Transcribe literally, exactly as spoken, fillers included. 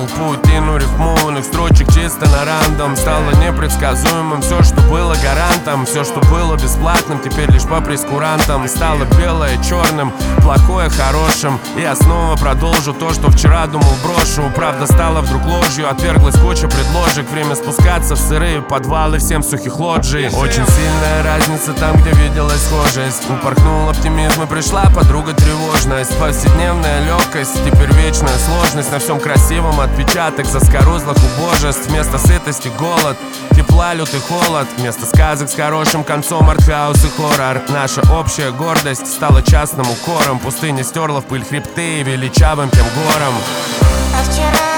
Прошел паутину рифмованных строчек чисто на рандом. Стало непредсказуемым все, что было гарантом. Все, что было бесплатным, теперь лишь по прескурантам. Стало белое черным, плохое хорошим. И я снова продолжу то, что вчера думал брошу. Правда стала вдруг ложью, отверглась куча предложек. Время спускаться в сырые подвалы всем сухих лоджий. Очень сильная разница там, где виделась схожесть. Упорхнул оптимизм и пришла подруга тревожность. Повседневная легкость, теперь вечная сложность. На всем красивом отпечаток заскорузлых убожеств. Вместо сытости голод, тепла лютый холод. Вместо сказок с хорошим концом артхаус и хоррор. Наша общая гордость стала частным укором. Пустыня стерла в пыль хребты величавым тем гором. А вчера